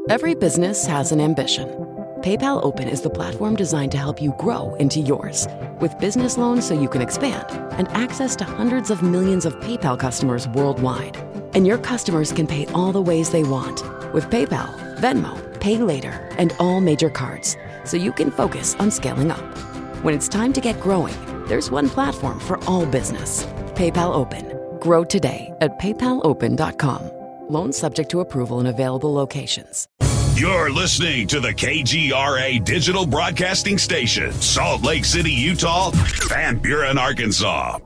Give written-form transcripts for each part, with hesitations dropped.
Every business has an ambition. PayPal Open is the platform designed to help you grow into yours. With business loans so you can expand and access to hundreds of millions of PayPal customers worldwide. And your customers can pay all the ways they want with PayPal, Venmo, Pay Later, and all major cards, so you can focus on scaling up. When it's time to get growing, there's one platform for all business. PayPal Open. Grow today at paypalopen.com. Loans subject to approval in available locations. You're listening to the KGRA Digital Broadcasting Station, Salt Lake City, Utah, Van Buren, Arkansas.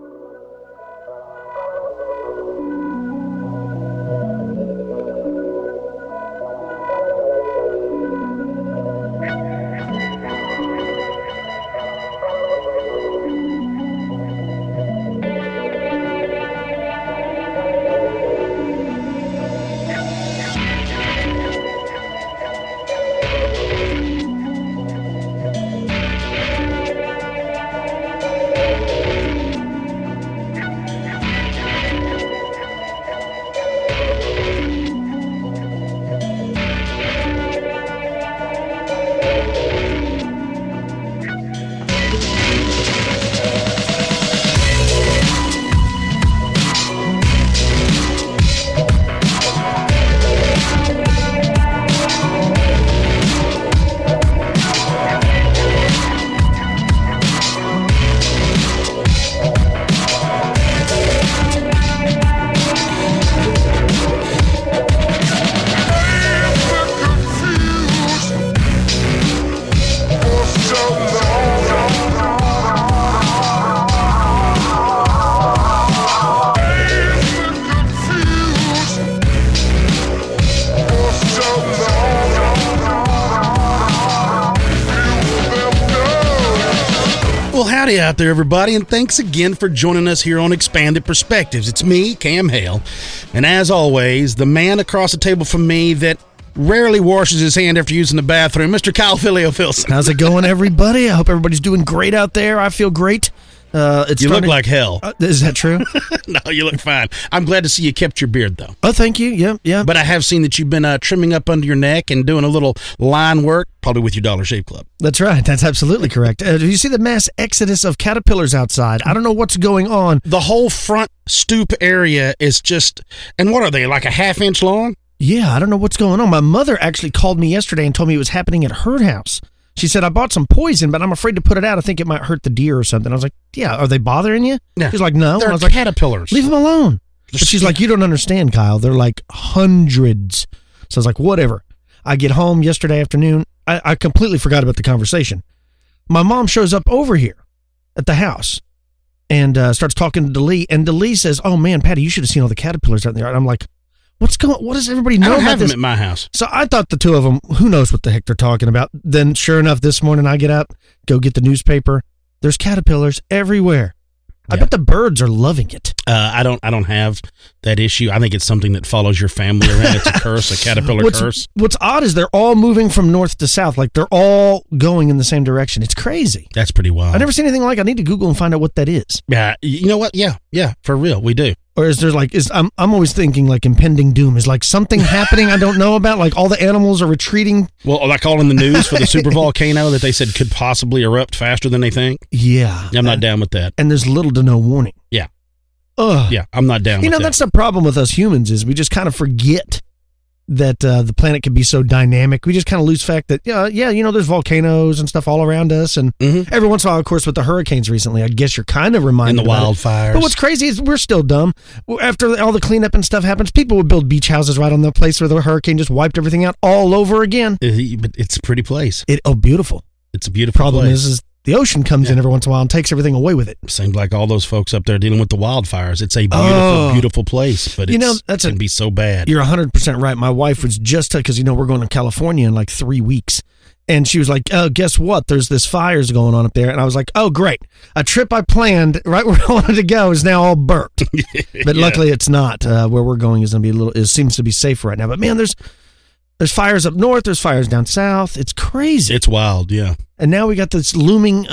Howdy out there, everybody, and thanks again for joining us here on Expanded Perspectives. It's me, Cam Hale, and as always, the man across the table from me that rarely washes his hand after using the bathroom, Mr. Kyle Filio-Filson. How's it going, everybody? I hope everybody's doing great out there. I feel great. You look like hell. Is that true? No, you look fine. I'm glad to see you kept your beard, though. Oh, thank you. Yeah. But I have seen that you've been trimming up under your neck and doing a little line work, probably with your Dollar Shave Club. That's right. That's absolutely correct. Do you see the mass exodus of caterpillars outside? I don't know what's going on. The whole front stoop area is just, and what are they, like a half-inch long? Yeah, I don't know what's going on. My mother actually called me yesterday and told me it was happening at her house. She said, I bought some poison, but I'm afraid to put it out. I think it might hurt the deer or something. I was like, yeah, are they bothering you? Yeah. She's like, no. They're I was like, caterpillars. Leave them alone. But she's like, you don't understand, Kyle. They're like hundreds. So I was like, whatever. I get home yesterday afternoon. I completely forgot about the conversation. My mom shows up over here at the house and starts talking to DeLee. And DeLee says, oh, man, Patty, you should have seen all the caterpillars out there. And I'm like, what does everybody know about this? I don't have them this? at my house. So I thought the two of them, who knows what the heck they're talking about. Then sure enough, this morning I get out, go get the newspaper. There's caterpillars everywhere. I bet the birds are loving it. I don't have that issue. I think it's something that follows your family around. It's a curse, a caterpillar curse. What's odd is they're all moving from north to south. Like they're all going in the same direction. It's crazy. That's pretty wild. I've never seen anything like it. I need to Google and find out what that is. Yeah, you know what? Yeah, for real, we do. Or is there like, I'm always thinking like impending doom. Is like something happening I don't know about? Like all the animals are retreating? Well, like all in the news for the super volcano that they said could possibly erupt faster than they think? Yeah. I'm not down with that. And there's little to no warning. Yeah. Ugh. Yeah, I'm not down with that. You know, that's the problem with us humans is we just kind of forget that the planet can be so dynamic. We just kind of lose fact that, there's volcanoes and stuff all around us. And every once in a while, of course, with the hurricanes recently, I guess you're kind of reminded and the wildfires. But what's crazy is we're still dumb. After all the cleanup and stuff happens, people would build beach houses right on the place where the hurricane just wiped everything out all over again. But it's a pretty place. Beautiful. It's a beautiful problem place. is the ocean comes in every once in a while and takes everything away with it. Seems like all those folks up there dealing with the wildfires. It's a beautiful, beautiful place, but it can be so bad. You're 100% right. My wife was just, because, we're going to California in like 3 weeks. And she was like, oh, guess what? There's this fires going on up there. And I was like, oh, great. A trip I planned right where I wanted to go is now all burnt. But luckily it's not. Where we're going is going to be it seems to be safer right now. But man, there's fires up north. There's fires down south. It's crazy. It's wild, yeah. And now we got this looming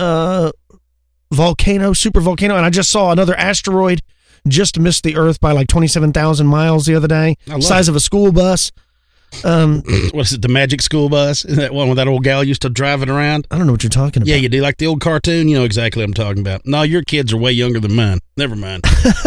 volcano, super volcano. And I just saw another asteroid just missed the Earth by like 27,000 miles the other day. Size of a school bus. What is it, the Magic School Bus? Is that one where that old gal used to drive it around? I don't know what you're talking about. Yeah, you do, like the old cartoon. You know exactly what I'm talking about. No, your kids are way younger than mine. Never mind.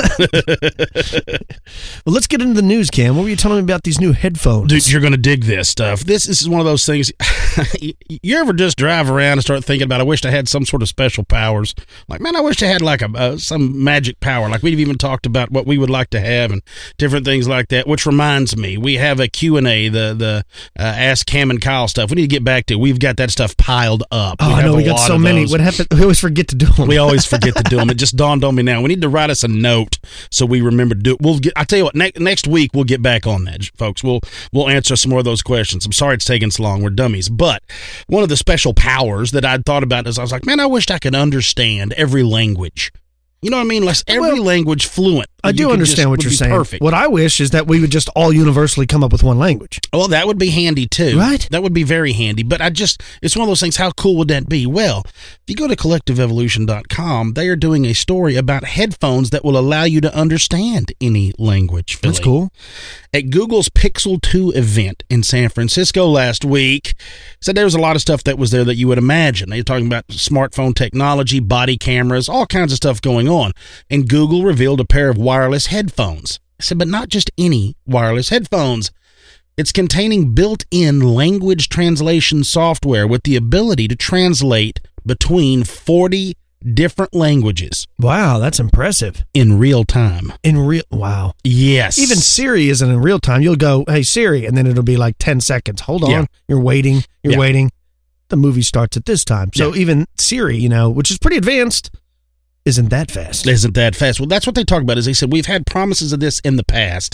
Well, let's get into the news, Cam. What were you telling me about these new headphones? Dude, you're going to dig this stuff. This is one of those things. You ever just drive around and start thinking about, I wish I had some sort of special powers? Like, man, I wish I had like some magic power. Like, we've even talked about what we would like to have and different things like that, which reminds me, we have a Q&A, the Ask Cam and Kyle stuff. We need to get back to. We've got that stuff piled up. Oh, I know. We got so many. What happened? We always forget to do them. We always forget to do them. It just dawned on me now. We need to write us a note so we remember to do it. I tell you what, next week we'll get back on that, folks. We'll answer some more of those questions. I'm sorry it's taking so long. We're dummies. But one of the special powers that I'd thought about is I was like, man, I wished I could understand every language. You know what I mean? Like every language fluent. I do understand what you're saying. Perfect. What I wish is that we would just all universally come up with one language. Well, that would be handy too. Right? That would be very handy. But it's one of those things, how cool would that be? Well, if you go to collectiveevolution.com, they are doing a story about headphones that will allow you to understand any language. Philly. That's cool. At Google's Pixel 2 event in San Francisco last week, said there was a lot of stuff that was there that you would imagine. They were talking about smartphone technology, body cameras, all kinds of stuff going on. And Google revealed a pair of wireless headphones. I said, but not just any wireless headphones. It's containing built-in language translation software with the ability to translate between 40 different languages. Wow, that's impressive. In real time. Wow. Yes. Even Siri isn't in real time. You'll go, hey, Siri, and then it'll be like 10 seconds. Hold on. Yeah. You're waiting. The movie starts at this time. So even Siri, which is pretty advanced, isn't that fast. Well, that's what they talk about. Is they said, we've had promises of this in the past,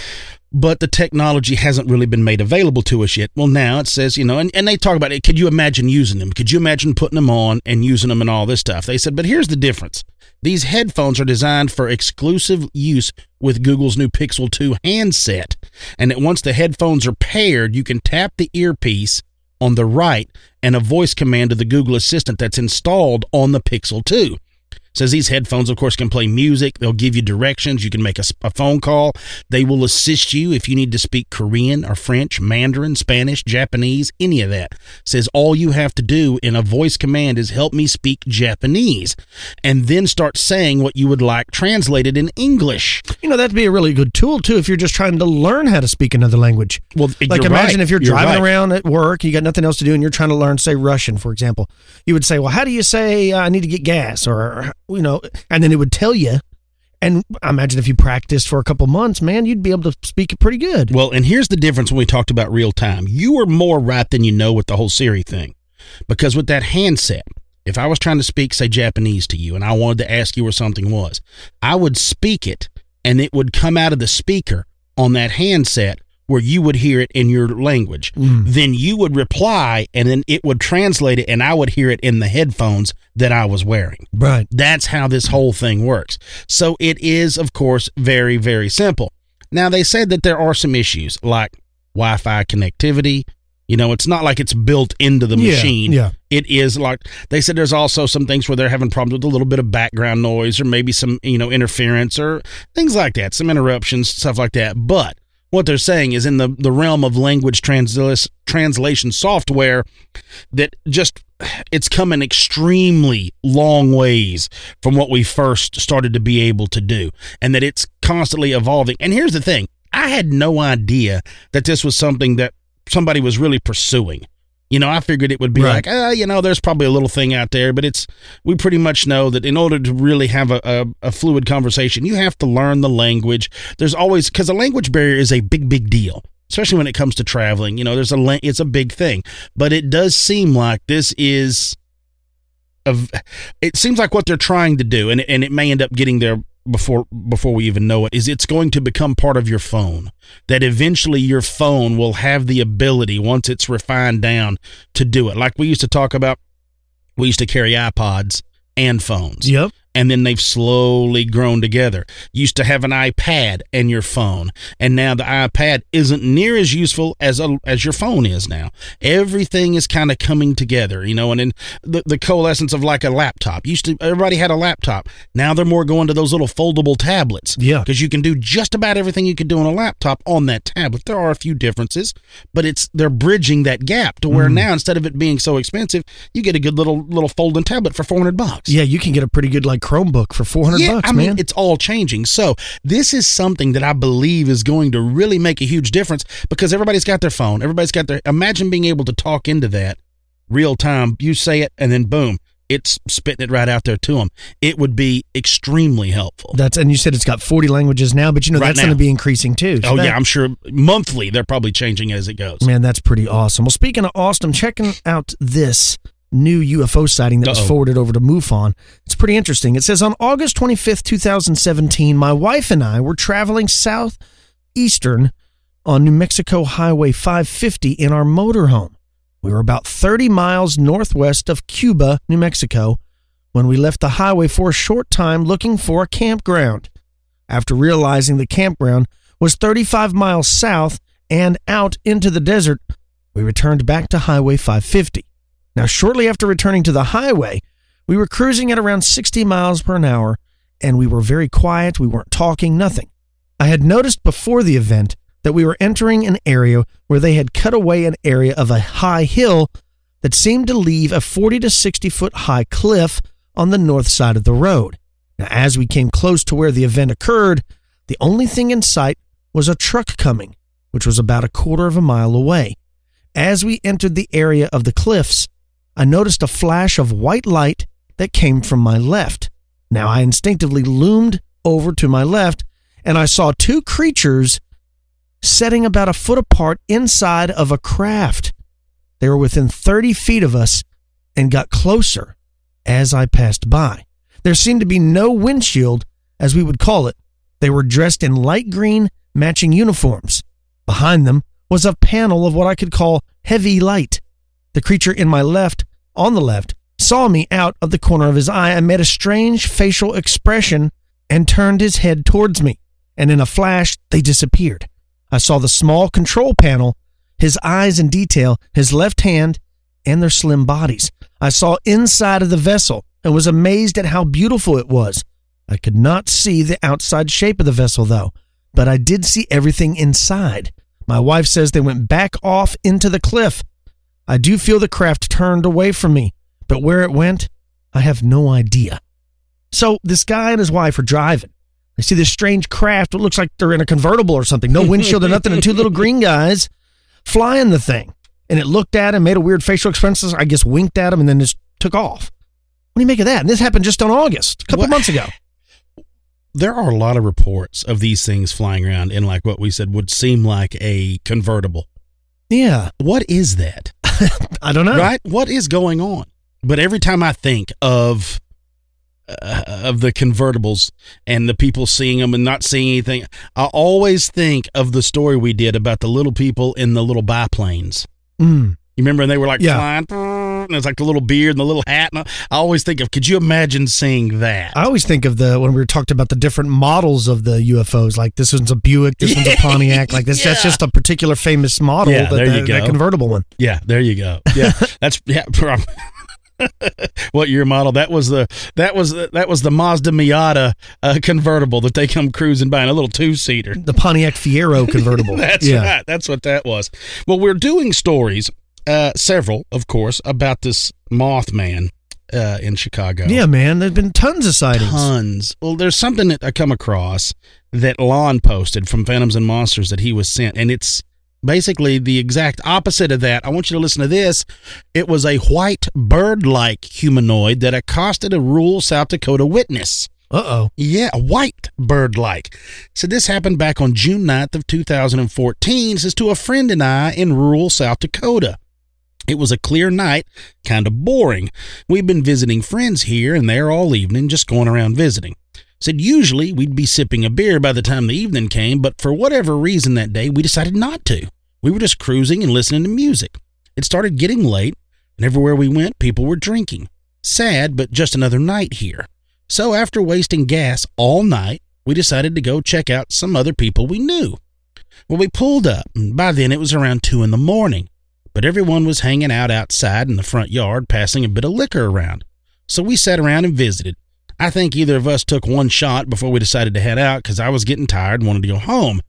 but the technology hasn't really been made available to us yet. Well, now it says, and they talk about it. Could you imagine using them? Could you imagine putting them on and using them and all this stuff? They said, but here's the difference. These headphones are designed for exclusive use with Google's new Pixel 2 handset. And that once the headphones are paired, you can tap the earpiece on the right and a voice command to the Google Assistant that's installed on the Pixel 2. Says these headphones, of course, can play music. They'll give you directions. You can make a phone call. They will assist you if you need to speak Korean or French, Mandarin, Spanish, Japanese, any of that. Says all you have to do in a voice command is help me speak Japanese and then start saying what you would like translated in English. That'd be a really good tool, too, if you're just trying to learn how to speak another language. Well, like imagine if you're driving around at work, you got nothing else to do, and you're trying to learn, say, Russian, for example. You would say, well, how do you say I need to get gas? Or and then it would tell you. And I imagine if you practiced for a couple months, man, you'd be able to speak it pretty good. Well, and here's the difference when we talked about real time. You were more right than you know with the whole Siri thing. Because with that handset, if I was trying to speak, say, Japanese to you, and I wanted to ask you where something was, I would speak it, and it would come out of the speaker on that handset where you would hear it in your language. Then you would reply, and then it would translate it, and I would hear it in the headphones that I was wearing. Right. That's how this whole thing works. So it is, of course, very, very simple. Now, they said that there are some issues, like Wi-Fi connectivity. It's not like it's built into the machine. Yeah. It is like, they said there's also some things where they're having problems with a little bit of background noise or maybe some, interference or things like that, some interruptions, stuff like that. But what they're saying is in the realm of language translation software that just, it's come an extremely long ways from what we first started to be able to do, and that it's constantly evolving. And here's the thing. I had no idea that this was something that somebody was really pursuing. I figured it would be right. Like, there's probably a little thing out there, but we pretty much know that in order to really have a fluid conversation, you have to learn the language. There's always, because a language barrier is a big, big deal, especially when it comes to traveling. It's a big thing, but it does seem like this is, it seems like what they're trying to do, and it may end up getting there before we even know it, is it's going to become part of your phone, that eventually your phone will have the ability, once it's refined down, to do it. Like we used to talk about, we used to carry iPods and phones. Yep. and then they've slowly grown together. You used to have an iPad and your phone, and now the iPad isn't near as useful as your phone is now. Everything is kind of coming together, and then the coalescence of like a laptop. Everybody had a laptop. Now they're more going to those little foldable tablets. Yeah. Because you can do just about everything you could do on a laptop on that tablet. There are a few differences, but they're bridging that gap to where now, instead of it being so expensive, you get a good little folding tablet for $400. Yeah, you can get a pretty good like Chromebook for $400. I mean, man. it's all changing. So this is something that I believe is going to really make a huge difference, because everybody's got their phone. Imagine being able to talk into that real time. You say it, and then boom, it's spitting it right out there to them. It would be extremely helpful. And you said it's got 40 languages now, but that's going to be increasing too. So I'm sure monthly they're probably changing as it goes. Man, that's pretty awesome. Well, speaking of awesome, checking out this new UFO sighting that was forwarded over to MUFON. It's pretty interesting. It says, on August 25th, 2017, my wife and I were traveling southeastern on New Mexico Highway 550 in our motorhome. We were about 30 miles northwest of Cuba, New Mexico, when we left the highway for a short time looking for a campground. After realizing the campground was 35 miles south and out into the desert, we returned back to Highway 550. Now, shortly after returning to the highway, we were cruising at around 60 miles per hour, and we were very quiet. We weren't talking, nothing. I had noticed before the event that we were entering an area where they had cut away an area of a high hill that seemed to leave a 40 to 60 foot high cliff on the north side of the road. Now, as we came close to where the event occurred, the only thing in sight was a truck coming, which was about a quarter of a mile away. As we entered the area of the cliffs, I noticed a flash of white light that came from my left. Now, I instinctively loomed over to my left, and I saw two creatures sitting about a foot apart inside of a craft. They were within 30 feet of us and got closer as I passed by. There seemed to be no windshield, as we would call it. They were dressed in light green matching uniforms. Behind them was a panel of what I could call heavy light. The creature on the left, saw me out of the corner of his eye and made a strange facial expression and turned his head towards me. And in a flash, they disappeared. I saw the small control panel, his eyes in detail, his left hand, and their slim bodies. I saw inside of the vessel and was amazed at how beautiful it was. I could not see the outside shape of the vessel, though, but I did see everything inside. My wife says they went back off into the cliff. I do feel the craft turned away from me, but where it went, I have no idea. So this guy and his wife are driving. They see this strange craft. It looks like they're in a convertible or something. No windshield or nothing, and two little green guys flying the thing. And it looked at him, made a weird facial expression, I guess winked at him, and then just took off. What do you make of that? And this happened just on August, a couple months ago. There are a lot of reports of these things flying around in, like what we said, would seem like a convertible. Yeah. What is that? I don't know. Right? What is going on? But every time I think of the convertibles and the people seeing them and not seeing anything, I always think of the story we did about the little people in the little biplanes. You remember they were like flying, and it's like the little beard and the little hat. And I always think of, could you imagine seeing that? I always think of when we were talking about the different models of the UFOs, like this one's a Buick, this one's a Pontiac, like this. That's just a particular famous model. Yeah, there you go. That convertible one. Yeah, there you go. Yeah, what year model? That was the Mazda Miata convertible that they come cruising by in a little 2-seater. The Pontiac Fiero convertible. That's right. That's what that was. Well, we're doing stories, several, of course, about this Mothman in Chicago. Yeah, man. There's been tons of sightings. Tons. Well, there's something that I come across that Lon posted from Phantoms and Monsters that he was sent, and it's basically the exact opposite of that. I want you to listen to this. It was a white bird-like humanoid that accosted a rural South Dakota witness. Uh-oh. Yeah, a white bird-like. So this happened back on June 9th of 2014. This is to a friend and I in rural South Dakota. It was a clear night, kind of boring. We've been visiting friends here and there all evening, just going around visiting. Said usually we'd be sipping a beer by the time the evening came, but for whatever reason that day, we decided not to. We were just cruising and listening to music. It started getting late, and everywhere we went, people were drinking. Sad, but just another night here. So after wasting gas all night, we decided to go check out some other people we knew. Well, we pulled up, and by then it was around 2 a.m, but everyone was hanging out outside in the front yard, passing a bit of liquor around. So we sat around and visited. I think either of us took one shot before we decided to head out because I was getting tired and wanted to go home.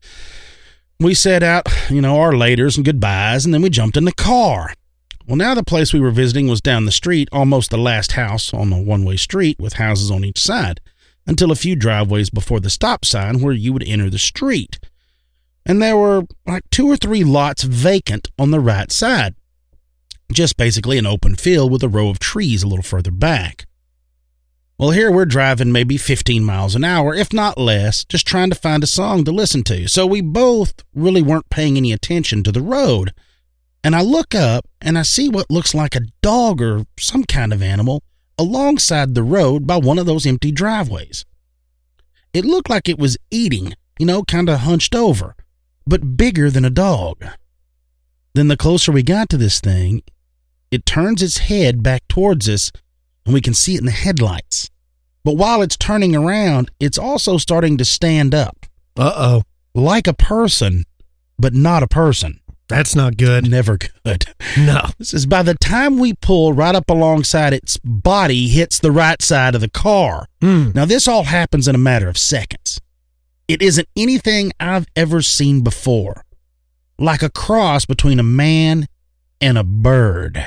We set out, our laters and goodbyes, and then we jumped in the car. Well, now the place we were visiting was down the street, almost the last house on a one-way street with houses on each side, until a few driveways before the stop sign where you would enter the street. And there were like 2 or 3 lots vacant on the right side. Just basically an open field with a row of trees a little further back. Well, here we're driving maybe 15 miles an hour, if not less, just trying to find a song to listen to. So we both really weren't paying any attention to the road. And I look up and I see what looks like a dog or some kind of animal alongside the road by one of those empty driveways. It looked like it was eating, kind of hunched over, but bigger than a dog. Then the closer we got to this thing, it turns its head back towards us, and we can see it in the headlights. But while it's turning around, it's also starting to stand up. Uh-oh. Like a person, but not a person. That's not good. Never good. No. This is by the time we pull right up alongside, its body hits the right side of the car. Now, this all happens in a matter of seconds. It isn't anything I've ever seen before. Like a cross between a man and a bird.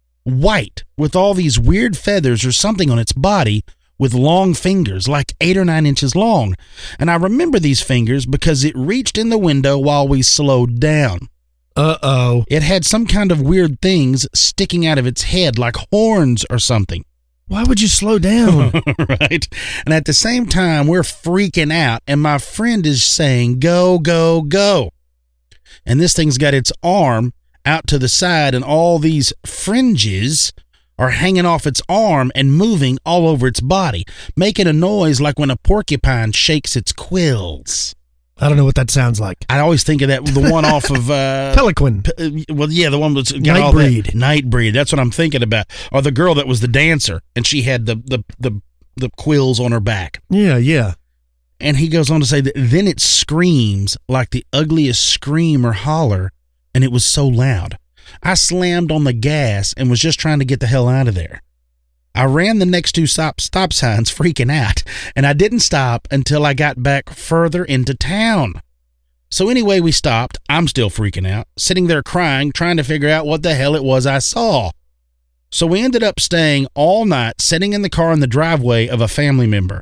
White, with all these weird feathers or something on its body, with long fingers, like 8 or 9 inches long. And I remember these fingers because it reached in the window while we slowed down. Uh-oh. It had some kind of weird things sticking out of its head, like horns or something. Why would you slow down? Right? And at the same time, we're freaking out, and my friend is saying, go, go, go. And this thing's got its arm out to the side, and all these fringes are hanging off its arm and moving all over its body, making a noise like when a porcupine shakes its quills. I don't know what that sounds like. I always think of that, the one off of... Pelican. Well, yeah, the one that's... Nightbreed. Nightbreed, that's what I'm thinking about. Or the girl that was the dancer, and she had the quills on her back. Yeah. And he goes on to say that then it screams like the ugliest scream or holler, and it was so loud. I slammed on the gas and was just trying to get the hell out of there. I ran the next 2 stop signs freaking out, and I didn't stop until I got back further into town. So anyway, we stopped. I'm still freaking out, sitting there crying, trying to figure out what the hell it was I saw. So we ended up staying all night, sitting in the car in the driveway of a family member,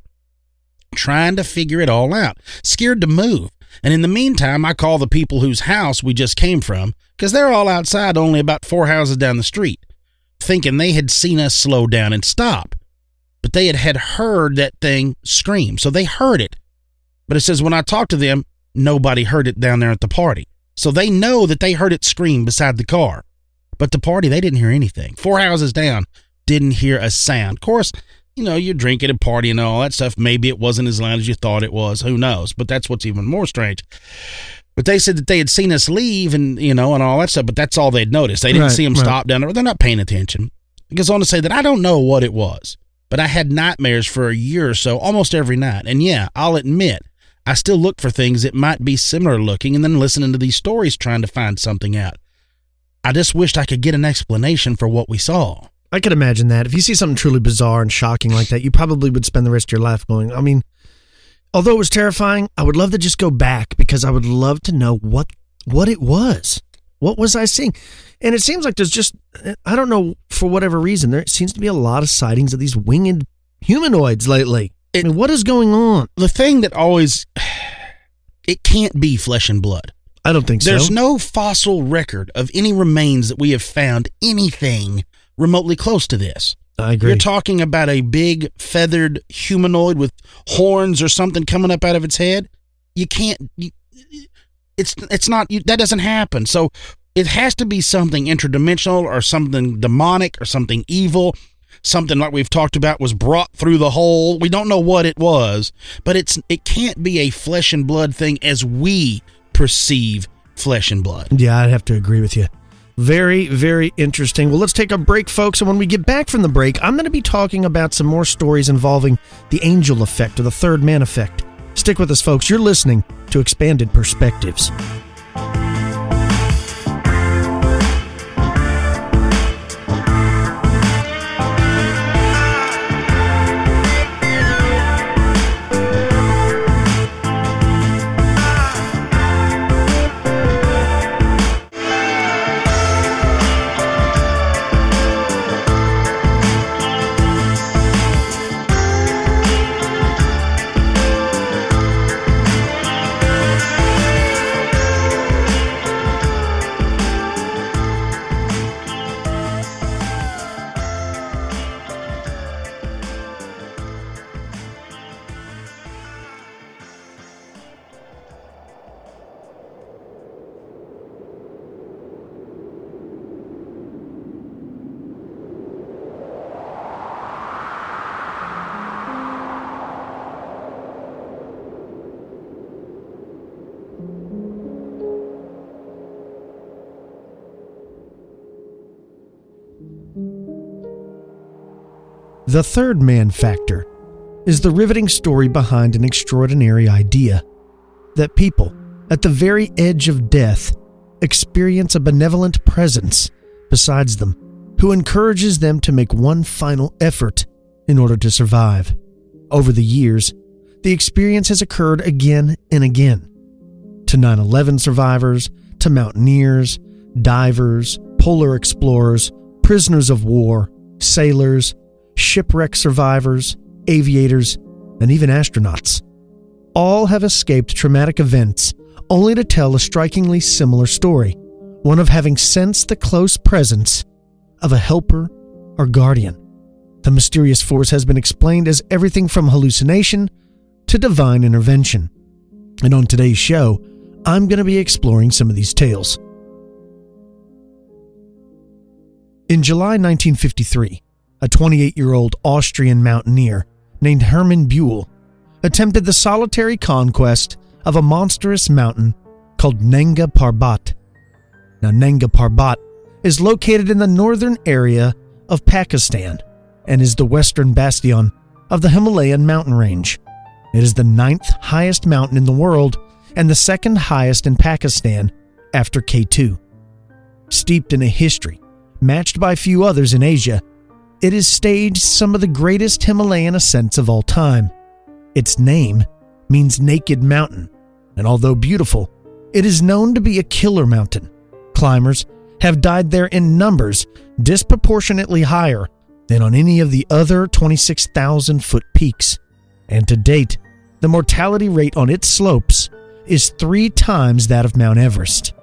trying to figure it all out, scared to move. And in the meantime, I call the people whose house we just came from, because they're all outside only about 4 houses down the street, thinking they had seen us slow down and stop. But they had heard that thing scream, so they heard it. But it says when I talked to them, nobody heard it down there at the party. So they know that they heard it scream beside the car. But the party, they didn't hear anything. 4 houses down, didn't hear a sound. Of course, you're drinking and partying and all that stuff. Maybe it wasn't as loud as you thought it was. Who knows? But that's what's even more strange. But they said that they had seen us leave and, and all that stuff, but that's all they'd noticed. They didn't see them stop down there. They're not paying attention. It goes on to say that I don't know what it was, but I had nightmares for a year or so, almost every night. And yeah, I'll admit, I still look for things that might be similar looking and then listening to these stories trying to find something out. I just wished I could get an explanation for what we saw. I could imagine that. If you see something truly bizarre and shocking like that, you probably would spend the rest of your life going, although it was terrifying, I would love to just go back because I would love to know what it was. What was I seeing? And it seems like there's just, I don't know, for whatever reason, there seems to be a lot of sightings of these winged humanoids lately. What is going on? The thing that always, it can't be flesh and blood. I don't think so. There's no fossil record of any remains that we have found anything remotely close to this. I agree. You're talking about a big feathered humanoid with horns or something coming up out of its head. You can't. It's not. That doesn't happen. So it has to be something interdimensional or something demonic or something evil. Something like we've talked about was brought through the hole. We don't know what it was, but it can't be a flesh and blood thing as we perceive flesh and blood. Yeah, I'd have to agree with you. Very, very interesting. Well, let's take a break, folks. And when we get back from the break, I'm going to be talking about some more stories involving the angel effect or the third man effect. Stick with us, folks. You're listening to Expanded Perspectives. The third man factor is the riveting story behind an extraordinary idea that people, at the very edge of death, experience a benevolent presence besides them who encourages them to make one final effort in order to survive. Over the years, the experience has occurred again and again. To 9/11 survivors, to mountaineers, divers, polar explorers, prisoners of war, sailors, shipwreck survivors, aviators, and even astronauts. All have escaped traumatic events only to tell a strikingly similar story, one of having sensed the close presence of a helper or guardian. The mysterious force has been explained as everything from hallucination to divine intervention. And on today's show, I'm going to be exploring some of these tales. In July 1953, a 28-year-old Austrian mountaineer named Hermann Buhl attempted the solitary conquest of a monstrous mountain called Nanga Parbat. Now, Nanga Parbat is located in the northern area of Pakistan and is the western bastion of the Himalayan mountain range. It is the 9th highest mountain in the world and the 2nd highest in Pakistan after K2. Steeped in a history matched by few others in Asia, it has staged some of the greatest Himalayan ascents of all time. Its name means naked mountain, and although beautiful, it is known to be a killer mountain. Climbers have died there in numbers disproportionately higher than on any of the other 26,000-foot peaks. And to date, the mortality rate on its slopes is 3 times that of Mount Everest.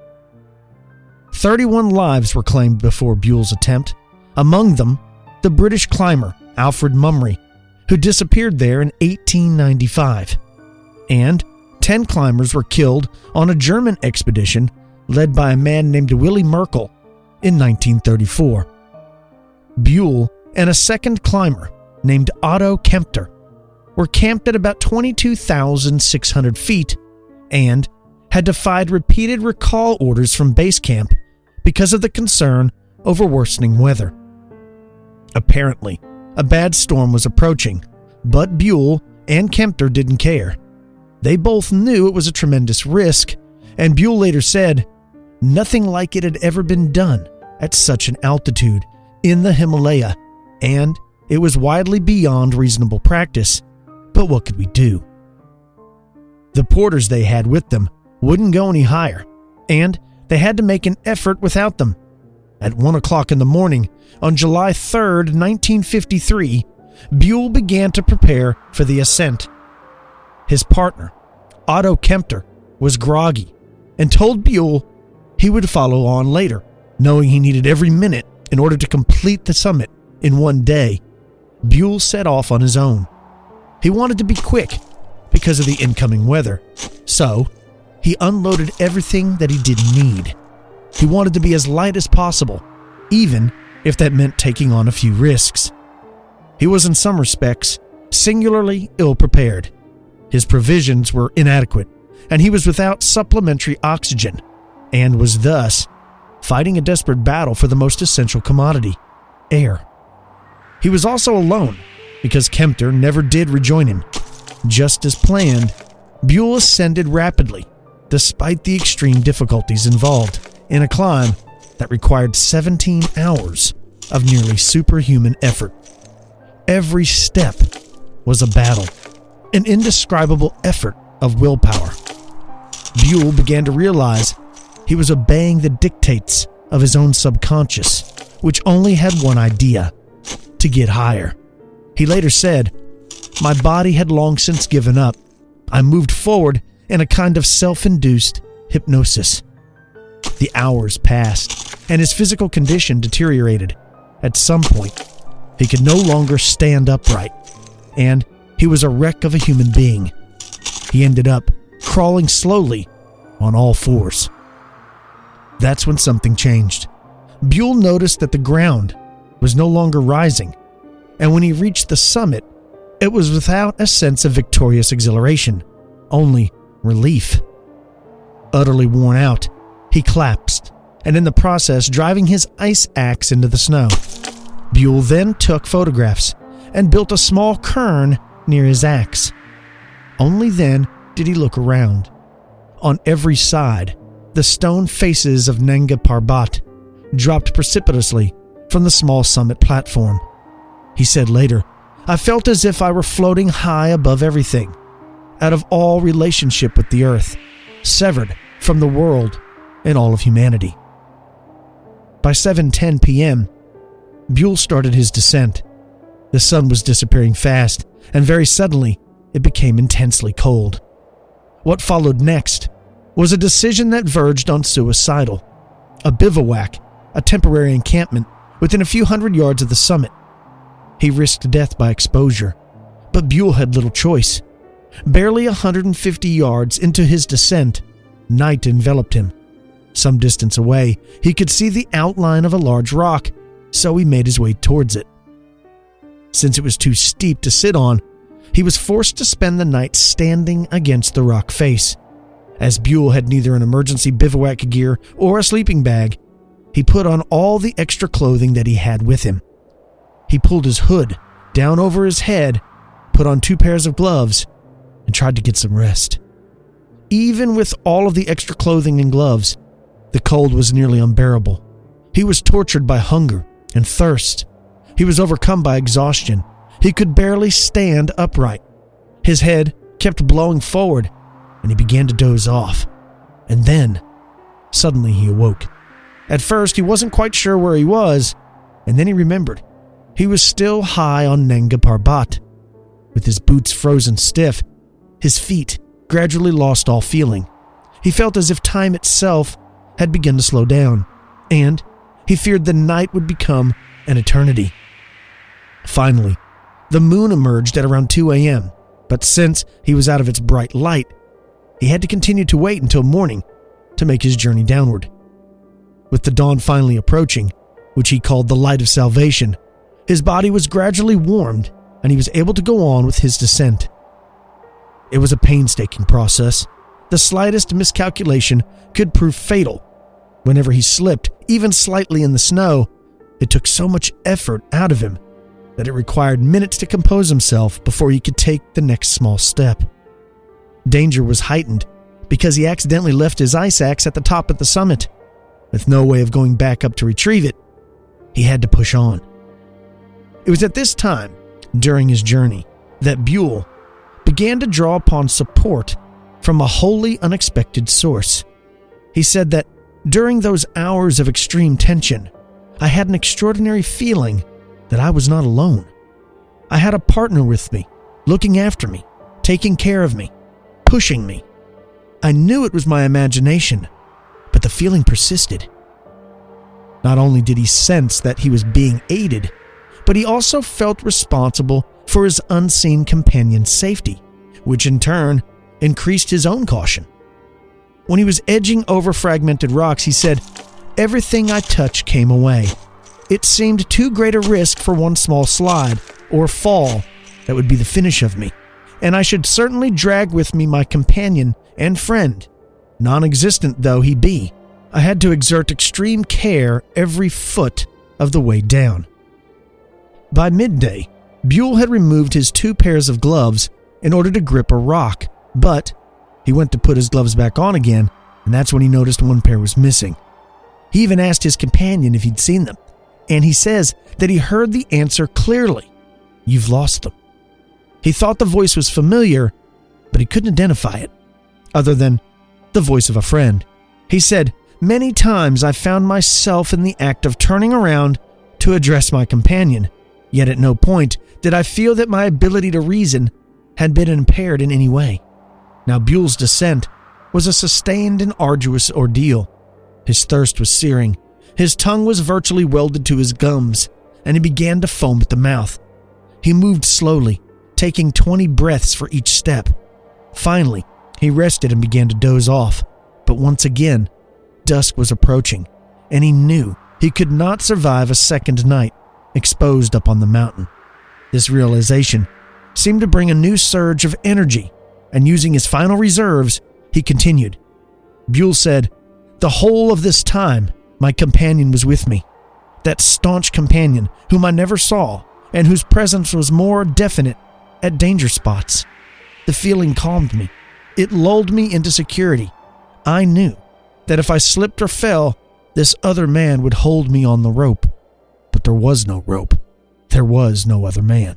31 lives were claimed before Buhl's attempt, among them the British climber Alfred Mummery, who disappeared there in 1895. And 10 climbers were killed on a German expedition led by a man named Willy Merkel in 1934. Buhl and a second climber named Otto Kempter were camped at about 22,600 feet and had defied repeated recall orders from base camp because of the concern over worsening weather. Apparently, a bad storm was approaching, but Buhl and Kempter didn't care. They both knew it was a tremendous risk, and Buhl later said, "Nothing like it had ever been done at such an altitude in the Himalaya, and it was widely beyond reasonable practice, but what could we do?" The porters they had with them wouldn't go any higher, and they had to make an effort without them. At 1 o'clock in the morning, on July 3rd, 1953, Buhl began to prepare for the ascent. His partner, Otto Kempter, was groggy and told Buhl he would follow on later, knowing he needed every minute in order to complete the summit in one day. Buhl set off on his own. He wanted to be quick because of the incoming weather, so he unloaded everything that he didn't need. He wanted to be as light as possible, even if that meant taking on a few risks. He was in some respects singularly ill-prepared. His provisions were inadequate, and he was without supplementary oxygen, and was thus fighting a desperate battle for the most essential commodity, air. He was also alone because Kempter never did rejoin him. Just as planned, Buell ascended rapidly, despite the extreme difficulties involved in a climb that required 17 hours of nearly superhuman effort. Every step was a battle, an indescribable effort of willpower. Buell began to realize he was obeying the dictates of his own subconscious, which only had one idea: to get higher. He later said, "My body had long since given up. I moved forward in a kind of self-induced hypnosis." The hours passed, and his physical condition deteriorated. At some point, he could no longer stand upright, and he was a wreck of a human being. He ended up crawling slowly on all fours. That's when something changed. Buell noticed that the ground was no longer rising, and when he reached the summit, it was without a sense of victorious exhilaration, only relief. Utterly worn out, he collapsed, and in the process driving his ice axe into the snow. Buell then took photographs and built a small cairn near his axe. Only then did he look around. On every side, the stone faces of Nanga Parbat dropped precipitously from the small summit platform. He said later, "I felt as if I were floating high above everything, out of all relationship with the earth, severed from the world and all of humanity." By 7:10 p.m., Buell started his descent. The sun was disappearing fast, and very suddenly, it became intensely cold. What followed next was a decision that verged on suicidal. A bivouac, a temporary encampment within a few hundred yards of the summit. He risked death by exposure, but Buell had little choice. Barely 150 yards into his descent, night enveloped him. Some distance away, he could see the outline of a large rock, so he made his way towards it. Since it was too steep to sit on, he was forced to spend the night standing against the rock face. As Buell had neither an emergency bivouac gear or a sleeping bag, he put on all the extra clothing that he had with him. He pulled his hood down over his head, put on 2 pairs of gloves, and tried to get some rest. Even with all of the extra clothing and gloves, the cold was nearly unbearable. He was tortured by hunger and thirst. He was overcome by exhaustion. He could barely stand upright. His head kept blowing forward, and he began to doze off. And then, suddenly he awoke. At first, he wasn't quite sure where he was, and then he remembered. He was still high on Nanga Parbat. With his boots frozen stiff, his feet gradually lost all feeling. He felt as if time itself had begun to slow down, and he feared the night would become an eternity. Finally, the moon emerged at around 2 a.m., but since he was out of its bright light, he had to continue to wait until morning to make his journey downward. With the dawn finally approaching, which he called the light of salvation, his body was gradually warmed and he was able to go on with his descent. It was a painstaking process. The slightest miscalculation could prove fatal. Whenever he slipped, even slightly in the snow, it took so much effort out of him that it required minutes to compose himself before he could take the next small step. Danger was heightened because he accidentally left his ice axe at the top of the summit. With no way of going back up to retrieve it, he had to push on. It was at this time, during his journey, that Buell began to draw upon support from a wholly unexpected source. He said that during those hours of extreme tension, I had an extraordinary feeling that I was not alone. I had a partner with me, looking after me, taking care of me, pushing me. I knew it was my imagination, but the feeling persisted. Not only did he sense that he was being aided, but he also felt responsible for his unseen companion's safety, which in turn increased his own caution. When he was edging over fragmented rocks, he said, "Everything I touched came away. It seemed too great a risk for one small slide or fall that would be the finish of me, and I should certainly drag with me my companion and friend, non-existent though he be, I had to exert extreme care every foot of the way down. By midday, Buell had removed his 2 pairs of gloves in order to grip a rock, but he went to put his gloves back on again, and that's when he noticed 1 pair was missing. He even asked his companion if he'd seen them, and he says that he heard the answer clearly. "You've lost them." He thought the voice was familiar, but he couldn't identify it, other than the voice of a friend. He said, "Many times I found myself in the act of turning around to address my companion, yet at no point did I feel that my ability to reason had been impaired in any way." Now Buell's descent was a sustained and arduous ordeal. His thirst was searing, his tongue was virtually welded to his gums, and he began to foam at the mouth. He moved slowly, taking 20 breaths for each step. Finally, he rested and began to doze off, but once again, dusk was approaching, and he knew he could not survive a second night exposed up on the mountain. This realization seemed to bring a new surge of energy, and using his final reserves, he continued. Buell said, "The whole of this time, my companion was with me. That staunch companion whom I never saw and whose presence was more definite at danger spots. The feeling calmed me. It lulled me into security. I knew that if I slipped or fell, this other man would hold me on the rope. But there was no rope. There was no other man."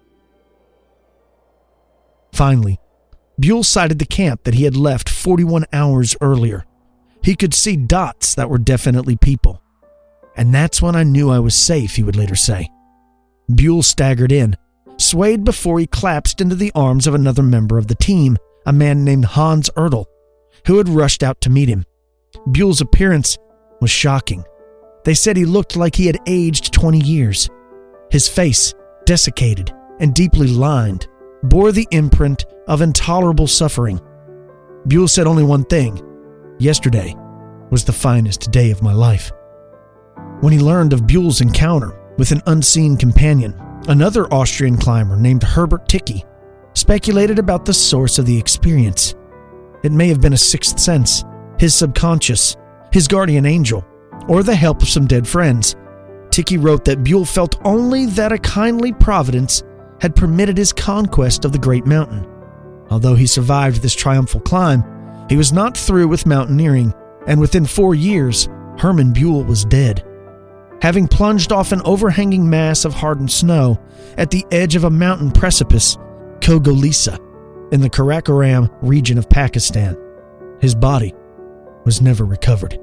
Finally, Buell sighted the camp that he had left 41 hours earlier. He could see dots that were definitely people. "And that's when I knew I was safe," he would later say. Buell staggered in, swayed before he collapsed into the arms of another member of the team, a man named Hans Ertl, who had rushed out to meet him. Buell's appearance was shocking. They said he looked like he had aged 20 years. His face, desiccated and deeply lined, bore the imprint of intolerable suffering. Buell said only one thing: "Yesterday was the finest day of my life." When he learned of Buell's encounter with an unseen companion, another Austrian climber named Herbert Ticke speculated about the source of the experience. It may have been a sixth sense, his subconscious, his guardian angel, or the help of some dead friends. Ticke wrote that Buell felt only that a kindly providence had permitted his conquest of the great mountain. Although he survived this triumphal climb, he was not through with mountaineering, and within 4 years, Herman Buell was dead. Having plunged off an overhanging mass of hardened snow at the edge of a mountain precipice, Kogolisa, in the Karakoram region of Pakistan. His body was never recovered.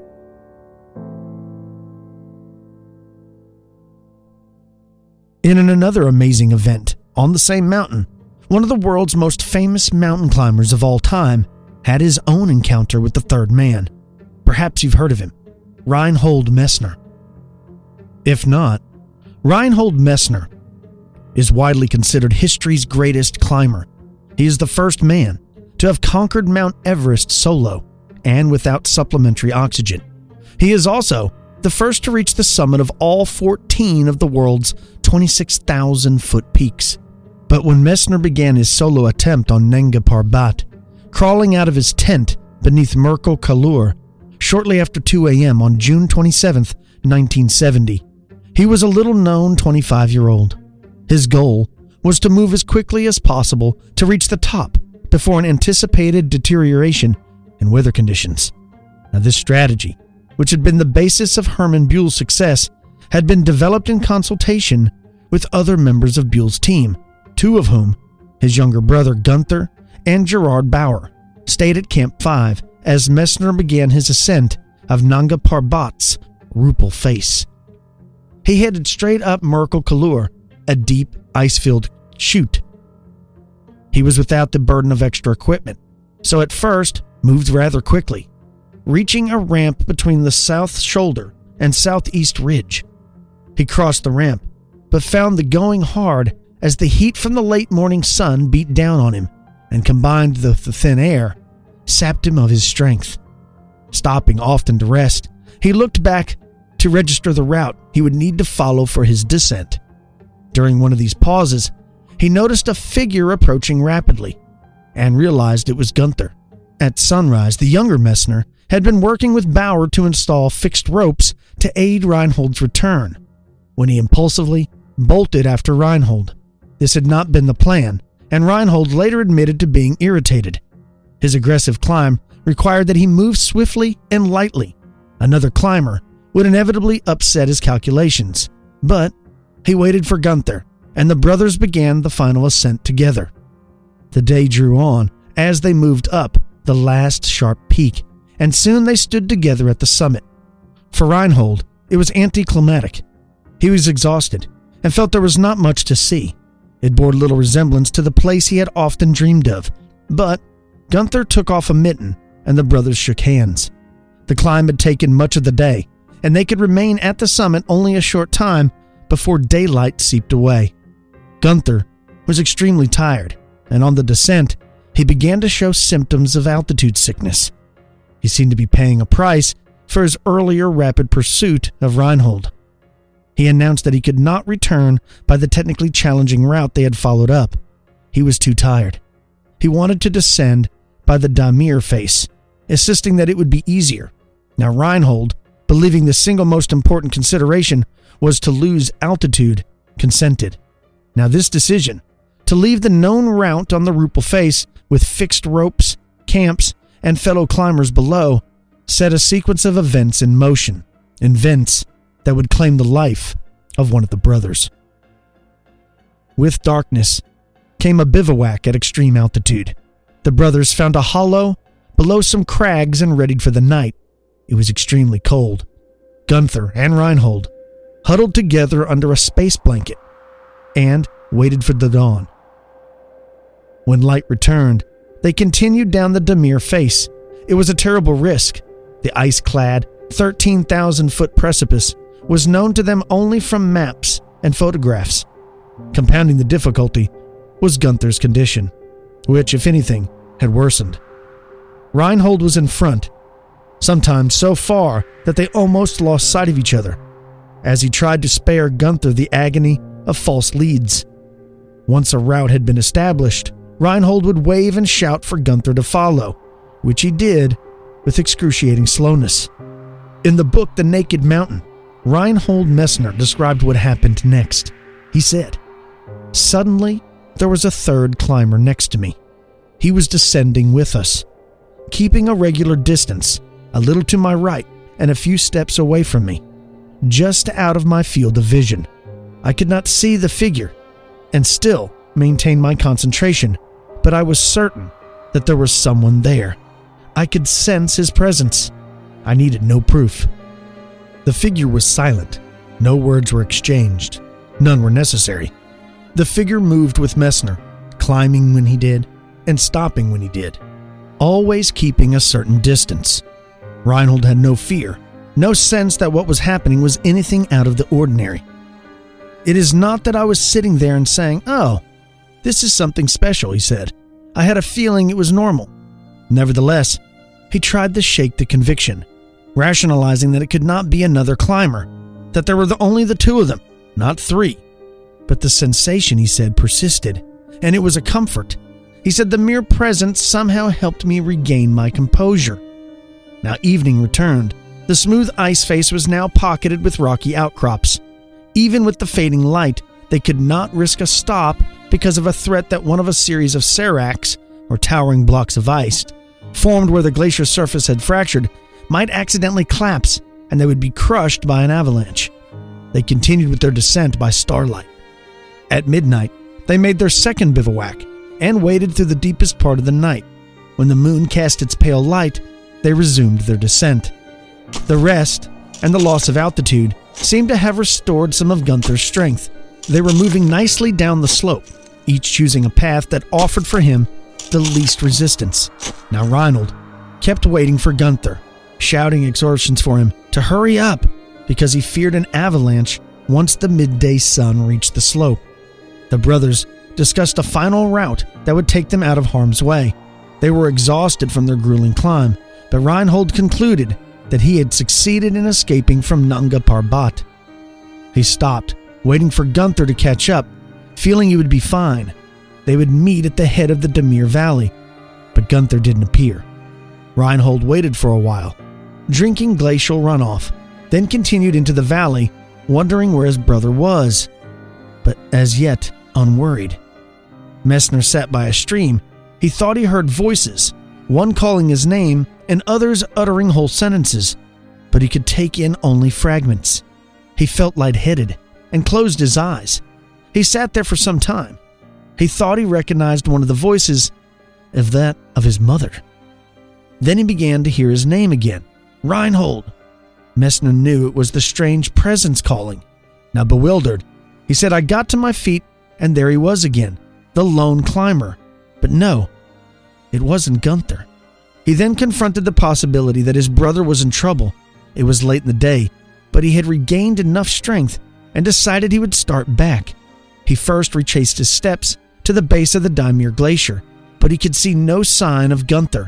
In another amazing event, on the same mountain, one of the world's most famous mountain climbers of all time had his own encounter with the third man. Perhaps you've heard of him, Reinhold Messner. If not, Reinhold Messner is widely considered history's greatest climber. He is the first man to have conquered Mount Everest solo and without supplementary oxygen. He is also the first to reach the summit of all 14 of the world's 26,000-foot peaks. But when Messner began his solo attempt on Nanga Parbat, crawling out of his tent beneath Merkel Kalur shortly after 2 a.m. on June 27, 1970, he was a little-known 25-year-old. His goal was to move as quickly as possible to reach the top before an anticipated deterioration in weather conditions. Now, this strategy, which had been the basis of Herman Buell's success, had been developed in consultation with other members of Buell's team, 2 of whom, his younger brother Gunther and Gerard Bauer, stayed at Camp 5 as Messner began his ascent of Nanga Parbat's Rupel Face. He headed straight up Merkel Kalur, a deep, ice-filled chute. He was without the burden of extra equipment, so at first moved rather quickly, reaching a ramp between the south shoulder and southeast ridge. He crossed the ramp, but found the going hard as the heat from the late morning sun beat down on him and combined with the thin air, sapped him of his strength. Stopping often to rest, he looked back to register the route he would need to follow for his descent. During one of these pauses, he noticed a figure approaching rapidly and realized it was Gunther. At sunrise, the younger Messner had been working with Bauer to install fixed ropes to aid Reinhold's return, when he impulsively bolted after Reinhold. This had not been the plan, and Reinhold later admitted to being irritated. His aggressive climb required that he move swiftly and lightly. Another climber would inevitably upset his calculations, but he waited for Gunther, and the brothers began the final ascent together. The day drew on as they moved up the last sharp peak, and soon they stood together at the summit. For Reinhold, it was anticlimactic. He was exhausted and felt there was not much to see. It bore little resemblance to the place he had often dreamed of, but Gunther took off a mitten and the brothers shook hands. The climb had taken much of the day, and they could remain at the summit only a short time before daylight seeped away. Gunther was extremely tired, and on the descent, he began to show symptoms of altitude sickness. He seemed to be paying a price for his earlier rapid pursuit of Reinhold. He announced that he could not return by the technically challenging route they had followed up. He was too tired. He wanted to descend by the Damir face, insisting that it would be easier. Now Reinhold, believing the single most important consideration was to lose altitude, consented. Now this decision, to leave the known route on the Rupel face with fixed ropes, camps, and fellow climbers below, set a sequence of events in motion, events that would claim the life of one of the brothers. With darkness came a bivouac at extreme altitude. The brothers found a hollow below some crags and readied for the night. It was extremely cold. Gunther and Reinhold huddled together under a space blanket and waited for the dawn. When light returned, they continued down the Damir face. It was a terrible risk. The ice-clad, 13,000-foot precipice was known to them only from maps and photographs. Compounding the difficulty was Gunther's condition, which, if anything, had worsened. Reinhold was in front, sometimes so far that they almost lost sight of each other, as he tried to spare Gunther the agony of false leads. Once a route had been established, Reinhold would wave and shout for Gunther to follow, which he did with excruciating slowness. In the book The Naked Mountain, Reinhold Messner described what happened next. He said, "Suddenly, there was a third climber next to me. He was descending with us, keeping a regular distance, a little to my right and a few steps away from me, just out of my field of vision. I could not see the figure and still maintain my concentration, but I was certain that there was someone there. I could sense his presence. I needed no proof." The figure was silent. No words were exchanged. None were necessary. The figure moved with Messner, climbing when he did and stopping when he did, always keeping a certain distance. Reinhold had no fear, no sense that what was happening was anything out of the ordinary. "It is not that I was sitting there and saying, 'Oh, this is something special,'" he said. "I had a feeling it was normal." Nevertheless, he tried to shake the conviction, rationalizing that it could not be another climber, that there were only the two of them, not three. But the sensation, he said, persisted, and it was a comfort. He said the mere presence somehow helped me regain my composure. Now evening returned. The smooth ice face was now pocketed with rocky outcrops. Even with the fading light, they could not risk a stop because of a threat that one of a series of seracs, or towering blocks of ice, formed where the glacier surface had fractured, might accidentally collapse and they would be crushed by an avalanche. They continued with their descent by starlight. At midnight, they made their second bivouac and waited through the deepest part of the night. When the moon cast its pale light, they resumed their descent. The rest and the loss of altitude seemed to have restored some of Gunther's strength. They were moving nicely down the slope, each choosing a path that offered for him the least resistance. Now Reinhold kept waiting for Gunther, shouting exhortations for him to hurry up because he feared an avalanche once the midday sun reached the slope. The brothers discussed a final route that would take them out of harm's way. They were exhausted from their grueling climb, but Reinhold concluded that he had succeeded in escaping from Nanga Parbat. He stopped, waiting for Gunther to catch up, feeling he would be fine. They would meet at the head of the Damir Valley, but Gunther didn't appear. Reinhold waited for a while, drinking glacial runoff, then continued into the valley, wondering where his brother was, but as yet unworried. Messner sat by a stream. He thought he heard voices, one calling his name and others uttering whole sentences, but he could take in only fragments. He felt lightheaded and closed his eyes. He sat there for some time. He thought he recognized one of the voices as that of his mother. Then he began to hear his name again, Reinhold. Messner knew it was the strange presence calling. Now bewildered, he said, "I got to my feet, and there he was again, the lone climber." But no, it wasn't Gunther. He then confronted the possibility that his brother was in trouble. It was late in the day, but he had regained enough strength and decided he would start back. He first retraced his steps to the base of the Dimir Glacier, but he could see no sign of Gunther.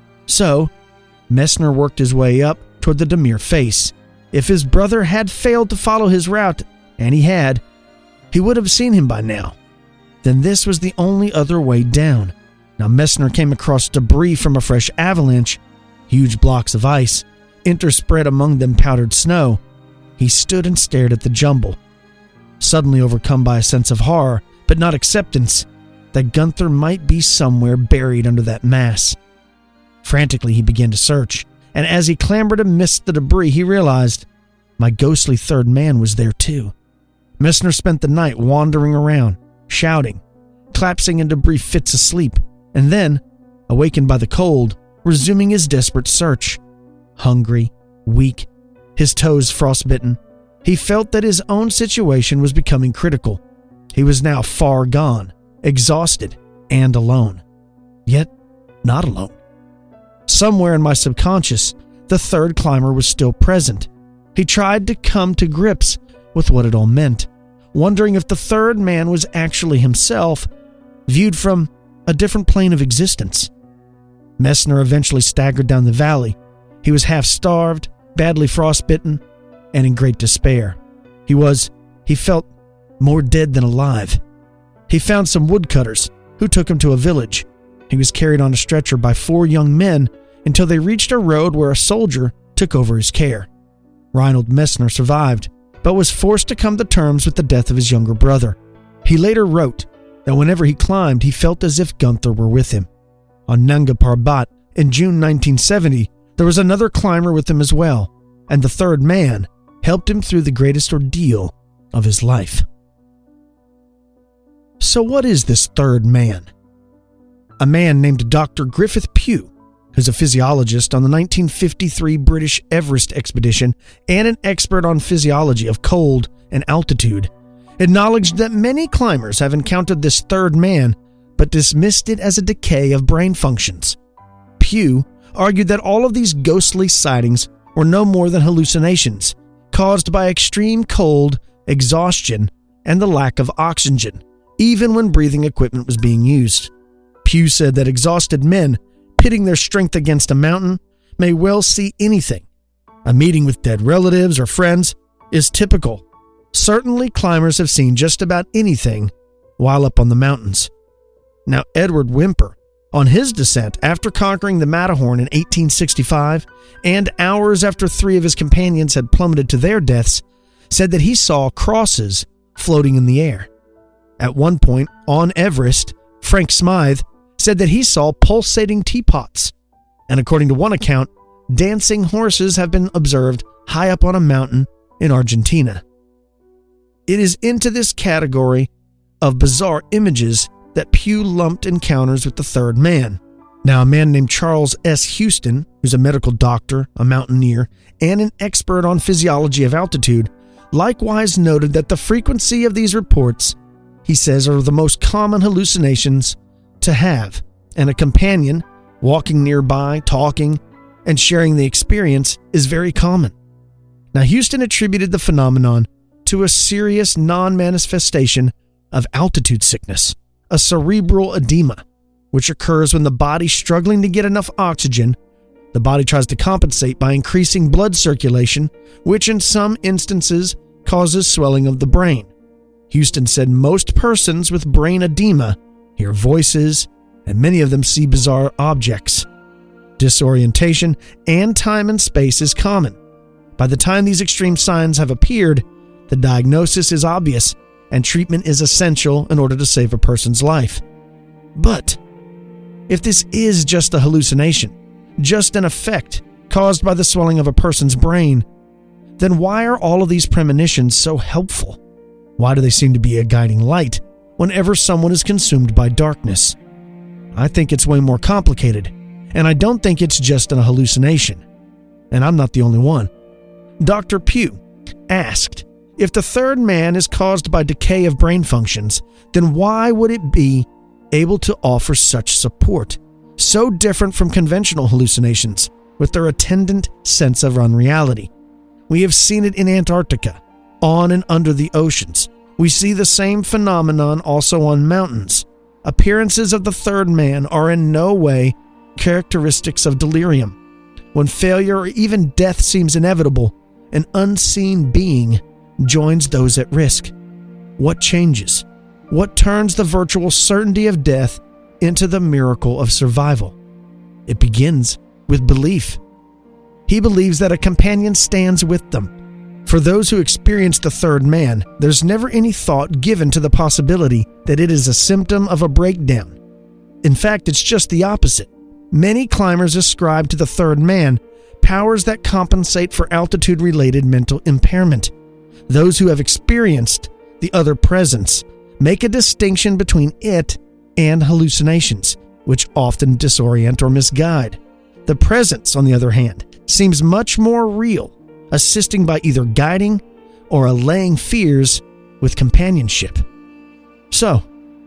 So, Messner worked his way up toward the Dimir face. If his brother had failed to follow his route, and he had, he would have seen him by now. Then this was the only other way down. Now Messner came across debris from a fresh avalanche, huge blocks of ice, interspread among them powdered snow. He stood and stared at the jumble, suddenly overcome by a sense of horror, but not acceptance, that Gunther might be somewhere buried under that mass. Frantically he began to search, and as he clambered amidst the debris, he realized my ghostly third man was there too. Messner spent the night wandering around, shouting, collapsing into brief fits of sleep, and then, awakened by the cold, resuming his desperate search. Hungry, weak, his toes frostbitten, he felt that his own situation was becoming critical. He was now far gone, exhausted, and alone. Yet, not alone. Somewhere in my subconscious, the third climber was still present. He tried to come to grips with what it all meant, wondering if the third man was actually himself, viewed from a different plane of existence. Messner eventually staggered down the valley. He was half-starved, badly frostbitten, and in great despair. He felt more dead than alive. He found some woodcutters, who took him to a village. He was carried on a stretcher by 4 young men until they reached a road where a soldier took over his care. Reinhold Messner survived, but was forced to come to terms with the death of his younger brother. He later wrote that whenever he climbed, he felt as if Gunther were with him. On Nanga Parbat in June 1970, there was another climber with him as well, and the third man helped him through the greatest ordeal of his life. So what is this third man? A man named Dr. Griffith Pugh, who's a physiologist on the 1953 British Everest expedition and an expert on physiology of cold and altitude, acknowledged that many climbers have encountered this third man, but dismissed it as a decay of brain functions. Pugh argued that all of these ghostly sightings were no more than hallucinations caused by extreme cold, exhaustion, and the lack of oxygen, even when breathing equipment was being used. Pugh said that exhausted men, pitting their strength against a mountain, may well see anything. A meeting with dead relatives or friends is typical. Certainly climbers have seen just about anything while up on the mountains. Now Edward Whymper, on his descent after conquering the Matterhorn in 1865, and hours after 3 of his companions had plummeted to their deaths, said that he saw crosses floating in the air. At one point, on Everest, Frank Smythe said that he saw pulsating teapots, and according to one account, dancing horses have been observed high up on a mountain in Argentina. It is into this category of bizarre images that Pugh lumped encounters with the third man. Now, a man named Charles S. Houston, who's a medical doctor, a mountaineer, and an expert on physiology of altitude, likewise noted that the frequency of these reports, he says, are the most common hallucinations to have, and a companion walking nearby, talking, and sharing the experience is very common. Now, Houston attributed the phenomenon to a serious non-manifestation of altitude sickness, a cerebral edema, which occurs when the body struggling to get enough oxygen, the body tries to compensate by increasing blood circulation, which in some instances causes swelling of the brain. Houston said most persons with brain edema hear voices, and many of them see bizarre objects. disorientation, and time and space is common. By the time these extreme signs have appeared, the diagnosis is obvious and treatment is essential in order to save a person's life. But if this is just a hallucination, just an effect caused by the swelling of a person's brain, then why are all of these premonitions so helpful? Why do they seem to be a guiding light whenever someone is consumed by darkness? I think it's way more complicated, and I don't think it's just a hallucination. And I'm not the only one. Dr. Pugh asked, if the third man is caused by decay of brain functions, then why would it be able to offer such support, so different from conventional hallucinations, with their attendant sense of unreality? We have seen it in Antarctica, on and under the oceans. We see the same phenomenon also on mountains. Appearances of the third man are in no way characteristics of delirium. When failure or even death seems inevitable, an unseen being joins those at risk. What changes? What turns the virtual certainty of death into the miracle of survival? It begins with belief. He believes that a companion stands with them. For those who experience the third man, there's never any thought given to the possibility that it is a symptom of a breakdown. In fact, it's just the opposite. Many climbers ascribe to the third man powers that compensate for altitude-related mental impairment. Those who have experienced the other presence make a distinction between it and hallucinations, which often disorient or misguide. The presence, on the other hand, seems much more real, assisting by either guiding or allaying fears with companionship. So,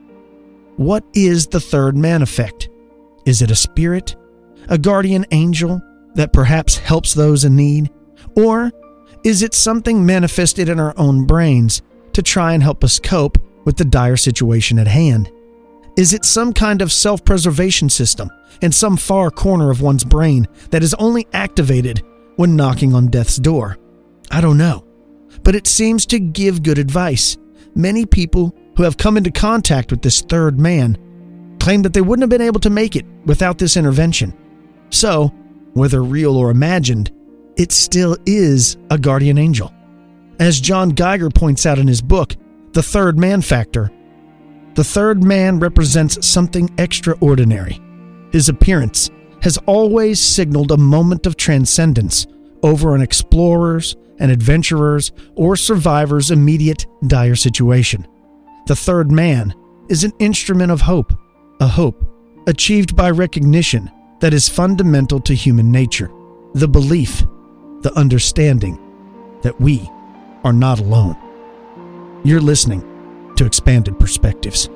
what is the third man effect? Is it a spirit, a guardian angel that perhaps helps those in need? Or is it something manifested in our own brains to try and help us cope with the dire situation at hand? Is it some kind of self-preservation system in some far corner of one's brain that is only activated when knocking on death's door? I don't know, but it seems to give good advice. Many people who have come into contact with this third man claim that they wouldn't have been able to make it without this intervention. So, whether real or imagined, it still is a guardian angel. As John Geiger points out in his book, The Third Man Factor, the third man represents something extraordinary. His appearance has always signaled a moment of transcendence over an explorer's, an adventurer's, or survivor's immediate dire situation. The third man is an instrument of hope, a hope achieved by recognition that is fundamental to human nature, the belief, the understanding that we are not alone. You're listening to Expanded Perspectives.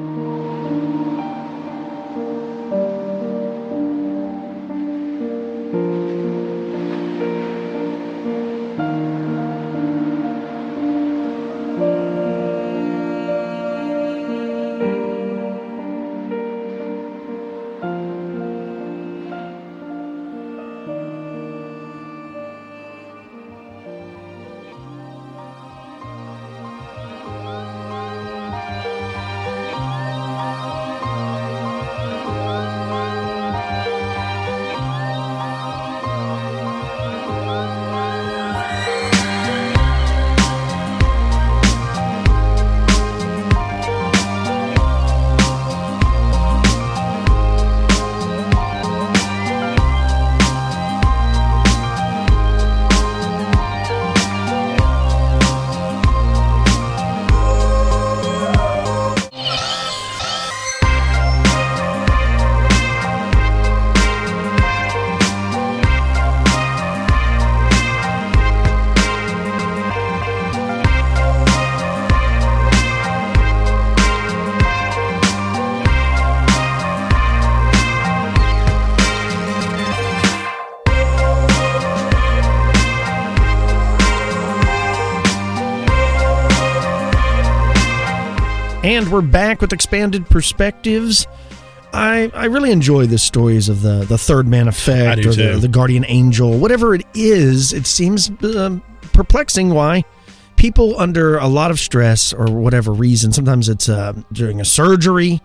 And we're back with Expanded Perspectives. I really enjoy the stories of the third man effect or the guardian angel. Whatever it is, it seems perplexing why people under a lot of stress or whatever reason, sometimes it's during a surgery,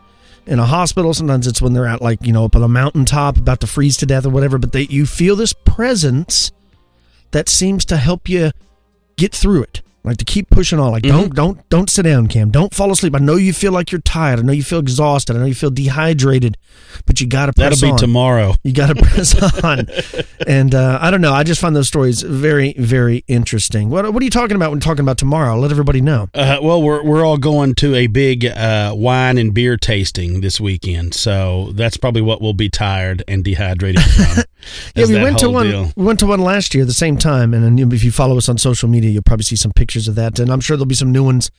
in a hospital. Sometimes it's when they're at like, up on a mountaintop about to freeze to death or whatever. But you feel this presence that seems to help you get through it. Like to keep pushing on. Like don't sit down, Cam. Don't fall asleep. I know you feel like you're tired. I know you feel exhausted. I know you feel dehydrated, but you got to press on. That'll be tomorrow. You got to press on. And I don't know. I just find those stories very, very interesting. What are you talking about when talking about tomorrow? I'll let everybody know. Well, we're all going to a big wine and beer tasting this weekend, so that's probably what we'll be tired and dehydrated from. Yeah, we went to one. We went to one last year, the same time, and then if you follow us on social media, you'll probably see some pictures of that, and I'm sure there'll be some new ones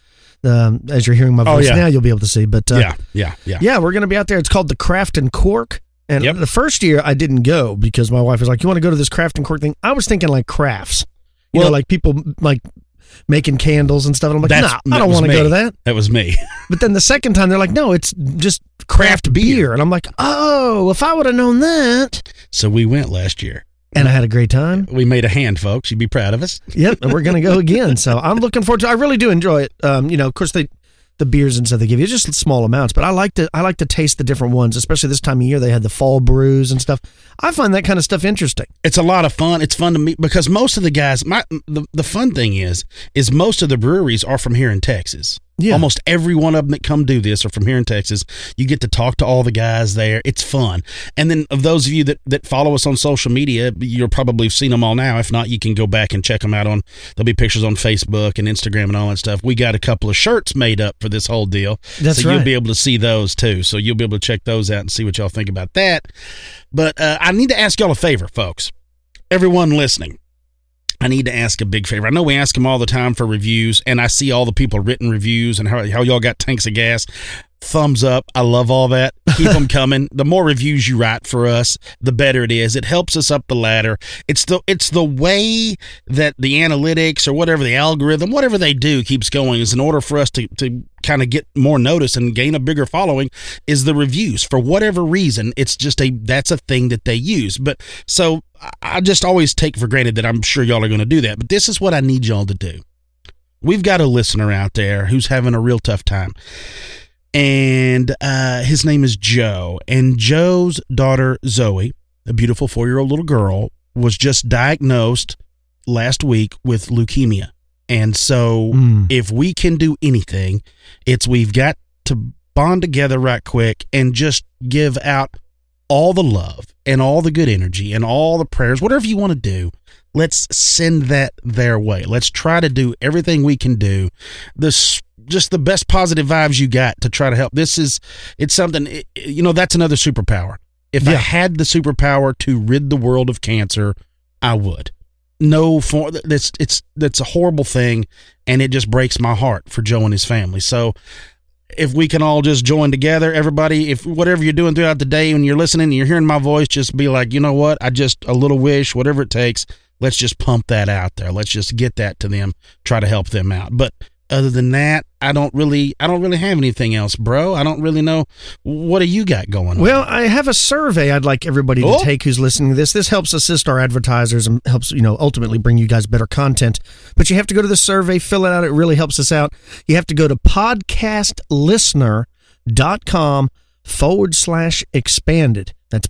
as you're hearing my voice now. You'll be able to see, but yeah, we're going to be out there. It's called the Craft and Cork, and the first year I didn't go because my wife was like, "You want to go to this Craft and Cork thing?" I was thinking like crafts, you know, like people like making candles and stuff. And I'm like, nah, I don't want to go to that. That was me. But then the second time they're like, no, it's just craft beer, and I'm like, oh, if I would have known that. So we went last year. And I had a great time. We made a hand, folks. You'd be proud of us. Yep, and we're going to go again. So I'm looking forward to it. I really do enjoy it. Of course, the beers and stuff they give you, just small amounts, but I like to taste the different ones, especially this time of year. They had the fall brews and stuff. I find that kind of stuff interesting. It's a lot of fun. It's fun to meet because most of the guys, the fun thing is most of the breweries are from here in Texas. Yeah. Almost every one of them that come do this are from here in Texas. You get to talk to all the guys there. It's fun. And then of those of you that follow us on social media, you'll probably have seen them all now. If not, you can go back and check them out there'll be pictures on Facebook and Instagram and all that stuff. We got a couple of shirts made up for this whole deal. That's so right. You'll be able to see those too. So you'll be able to check those out and see what y'all think about that. But I need to ask y'all a favor, folks. Everyone listening. I need to ask a big favor. I know we ask them all the time for reviews, and I see all the people written reviews and how y'all got tanks of gas. Thumbs up. I love all that. Keep them coming. The more reviews you write for us, the better it is. It helps us up the ladder. It's the way that the analytics or whatever the algorithm, whatever they do, keeps going is in order for us to kind of get more notice and gain a bigger following is the reviews. For whatever reason, it's just that's a thing that they use. But so I just always take for granted that I'm sure y'all are going to do that. But this is what I need y'all to do. We've got a listener out there who's having a real tough time. And his name is Joe. And Joe's daughter, Zoe, a beautiful 4-year-old little girl, was just diagnosed last week with leukemia. And so if we can do anything, we've got to bond together right quick and just give out all the love and all the good energy and all the prayers, whatever you want to do. Let's send that their way. Let's try to do everything we can do. Just the best positive vibes you got to try to help. It's something, that's another superpower. If I had the superpower to rid the world of cancer, I would. That's a horrible thing, and it just breaks my heart for Joe and his family. So if we can all just join together, everybody, if whatever you're doing throughout the day, when you're listening and you're hearing my voice, just be like, you know what? A little wish, whatever it takes. Let's just pump that out there. Let's just get that to them, try to help them out. But other than that, I don't really have anything else, bro. I don't really know. What do you got going on? Well, I have a survey I'd like everybody to take who's listening to this. This helps assist our advertisers and helps, ultimately bring you guys better content. But you have to go to the survey, fill it out. It really helps us out. You have to go to podcastlistener.com/expanded. That's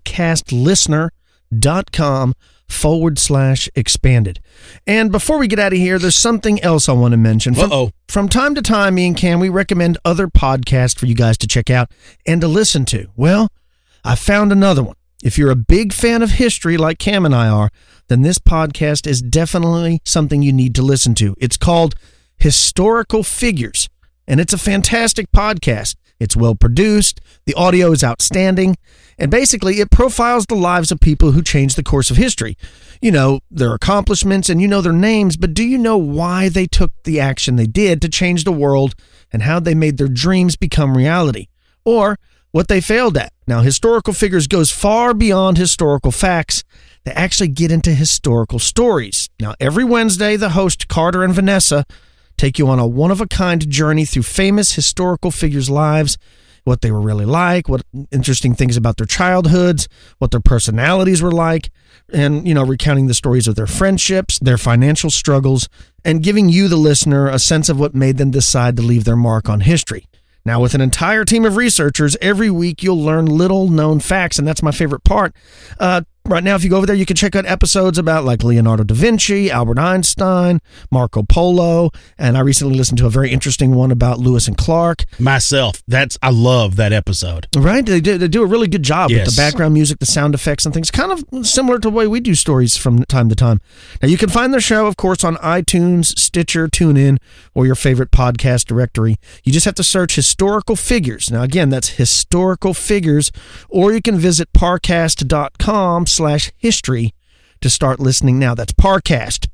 podcastlistener.com/expanded. And before we get out of here, there's something else I want to mention. From time to time, me and Cam, we recommend other podcasts for you guys to check out and to listen to. Well, I found another one. If you're a big fan of history like Cam and I are, then this podcast is definitely something you need to listen to. It's called Historical Figures, and it's a fantastic podcast. It's well produced, the audio is outstanding, and basically it profiles the lives of people who changed the course of history. You know their accomplishments and you know their names, but do you know why they took the action they did to change the world and how they made their dreams become reality? Or what they failed at? Now, Historical Figures goes far beyond historical facts. They actually get into historical stories. Now, every Wednesday, the host, Carter and Vanessa, take you on a one-of-a-kind journey through famous historical figures' lives, what they were really like, what interesting things about their childhoods, what their personalities were like, and, recounting the stories of their friendships, their financial struggles, and giving you, the listener, a sense of what made them decide to leave their mark on history. Now, with an entire team of researchers, every week you'll learn little-known facts, and that's my favorite part. Right now, if you go over there, you can check out episodes about like Leonardo da Vinci, Albert Einstein, Marco Polo, and I recently listened to a very interesting one about Lewis and Clark. Myself, I love that episode. Right? They do a really good job Yes. with the background music, the sound effects, and things. Kind of similar to the way we do stories from time to time. Now, you can find the show, of course, on iTunes, Stitcher, TuneIn, or your favorite podcast directory. You just have to search Historical Figures. Now, again, that's Historical Figures, or you can visit parcast.com/history to start listening now. That's Parcast,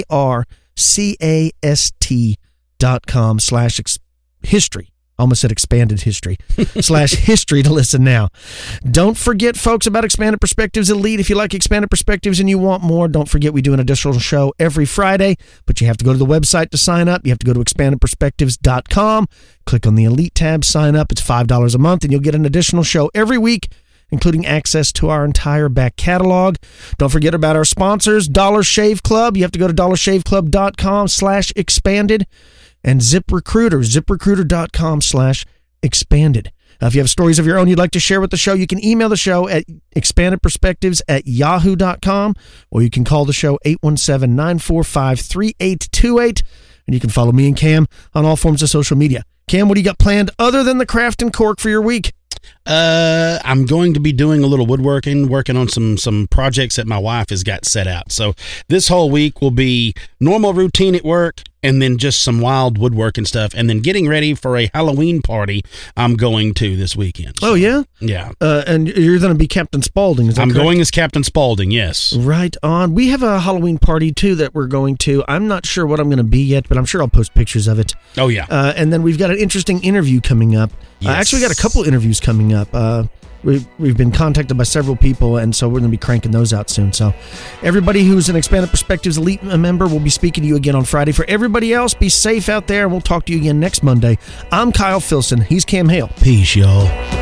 PARCAST.com/history. Almost said expanded history /history to listen now. Don't forget, folks, about Expanded Perspectives Elite. If you like Expanded Perspectives and you want more, don't forget we do an additional show every Friday, but you have to go to the website to sign up. You have to go to expandedperspectives.com, click on the Elite tab, sign up. It's $5 a month, and you'll get an additional show every week, including access to our entire back catalog. Don't forget about our sponsors, Dollar Shave Club. You have to go to dollarshaveclub.com/expanded. And ZipRecruiter, ziprecruiter.com/expanded. If you have stories of your own you'd like to share with the show, you can email the show at expandedperspectives@yahoo.com, or you can call the show 817-945-3828, and you can follow me and Cam on all forms of social media. Cam, what do you got planned other than the craft and cork for your week? I'm going to be doing a little woodworking, working on some projects that my wife has got set out. So this whole week will be normal routine at work, and then just some wild woodworking stuff, and then getting ready for a Halloween party I'm going to this weekend. Oh, yeah? Yeah. And you're going to be Captain Spaulding, is that I'm correct? going as Captain Spaulding, yes. Right on. We have a Halloween party, too, that we're going to. I'm not sure what I'm going to be yet, but I'm sure I'll post pictures of it. Oh, yeah. And then we've got an interesting interview coming up. Yes. Actually, we got a couple interviews coming up. We've been contacted by several people, and so we're going to be cranking those out soon. So everybody who's an Expanded Perspectives Elite member will be speaking to you again on Friday. For everybody else, be safe out there, and we'll talk to you again next Monday. I'm Kyle Filson. He's Cam Hale. Peace, y'all.